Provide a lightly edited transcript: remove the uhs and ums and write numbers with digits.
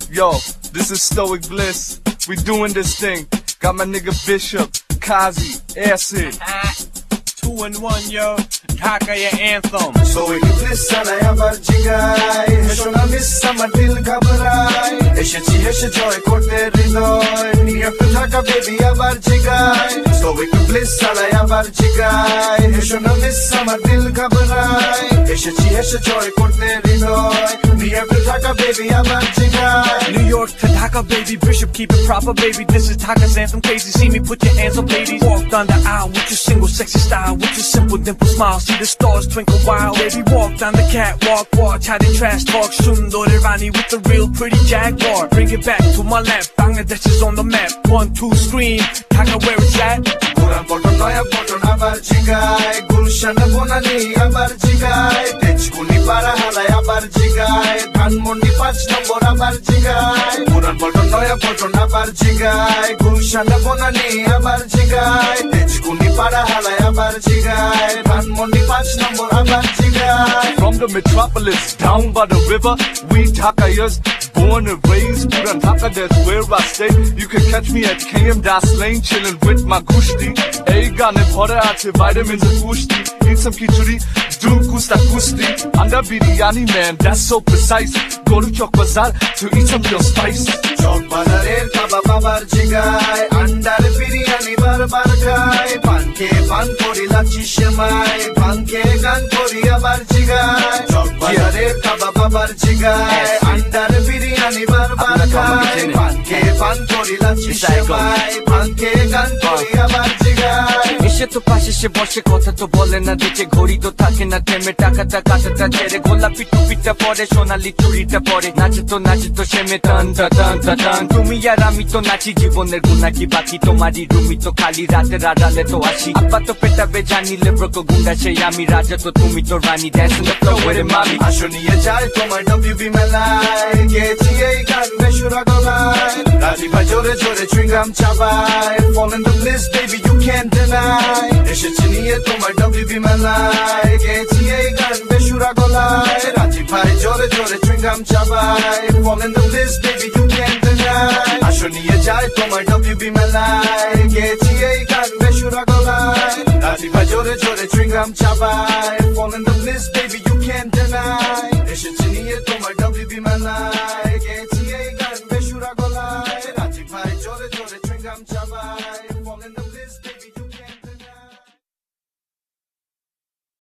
Yo, this is Stoic Bliss. We doing this thing. Got my nigga Bishop, Kazi, Acid. 2 in 1, yo. ঢাকায় anthem. Stoic Bliss চালাই আবার জিগাই, হেসো না miss আমার দিল ঘাবড়ায়, এসেছি হেসে জয় করতে হৃদয়, নিয়ে একটু ঢাকা বেবি আবার জিগাই। Stoic Bliss চালাই আবার জিগাই, হেসো না মিস আমার দিল ঘাবড়ায়, এসেছি হেসে জয় করতে হৃদয়, নিয়ে একটু ঢাকা বেবি আবার জিগাই। New York to Dhaka, baby. Bishop, keep it proper, baby. This is Dhaka's anthem. Crazy, see me, put your hands up, ladies. Walk down the aisle with your single sexy style, with your simple dimple smile. See the stars twinkle wild, baby. Walk down the catwalk, watch how they trash talk. Sundor Rani with the real pretty Jaguar. Bring it back to my lap. Bangladesh is on the map. 1, 2, scream. Dhaka, where it's at. পুরান পল্টন নয়া পল্টন আবার জিগায়, গুলশান বনানী আবার জিগায়, তেজকুনি পাড়া হালায় আবার জিগায়, ধানমন্ডি 5 নম্বর আবার জিগায়। পুরান পল্টন নয়া পল্টন আবার জিগায়, গুলশান বনানী আবার জিগায়, তেজকুনি পাড়া হালায় আবার জিগায়, ধানমন্ডি 5 নম্বর আবার জিগায়। From the metropolis, down by the river, we Dhakayas, born and raised. Puran Dhaka, that's where I stay. You can catch me at KM Das Lane, chilling with my kushti. Ei gane bhora ache vitamins and pushti. Eat some khichdi, do kusta kusti. Anda biryani, man, that's so precise. Go to Chowk Bazaar to eat some real spice. চক বাজারের কাবাব আবার জিগায়, under biryani বারবার খায়, পানকে পান করি লাচ্ছি সেমাই, পানকে গান করি আবার জিগায়। চক বাজারের কাবাব আবার জিগায়, আন্ডার বিরিয়ানি বারবার খায়, পানকে পান করি লাচ্ছি সেমাই, পানকে গান করি আবার জিগায়। এসে তো পাশে সে বসে কথা তো বলে না, দেখে ঘড়ি তো থাকে না থেমে, টাকাটা কাটাটা ছেড়ে গোলাপি টুপিটা পরে, সোনালি চুড়িটা পরে, নাচে তো সেমে টান টান টান। তুমি আর আমি তো নাচি, জীবনের গুণা কি বাকি, তোমারই রুমি তো খালি, রাতের আড়ালে তো আসি, আব্বা তো পেটাবে জানিলে ব্রোকো গুন্ডা, সেই আমি রাজা তো তুমি তো রানী, ড্যান্স ওরে মামি। আসো নিয়ে যায় তোমার WB মেলায়, গেছি এই গান বেসুরা গলায়, রাজি ভাই জোরে জোরে চুইংগাম চাবায়, fall in the bliss baby you can't deny, এসেছি নিয়ে তোমার WB মেলায়, গেছি এই গান বেসুরা গলায়, রাজি ভাই জোরে জোরে চুইংগাম চাবায়, fall in the bliss baby you can't deny, আসো নিয়ে যায় তোমার WB মেলায়, গেছি এই গান বেসুরা গলায়, রাজি ভাই জোরে জোরে চুইংগাম চাবায়, fall in the bliss baby you can't deny.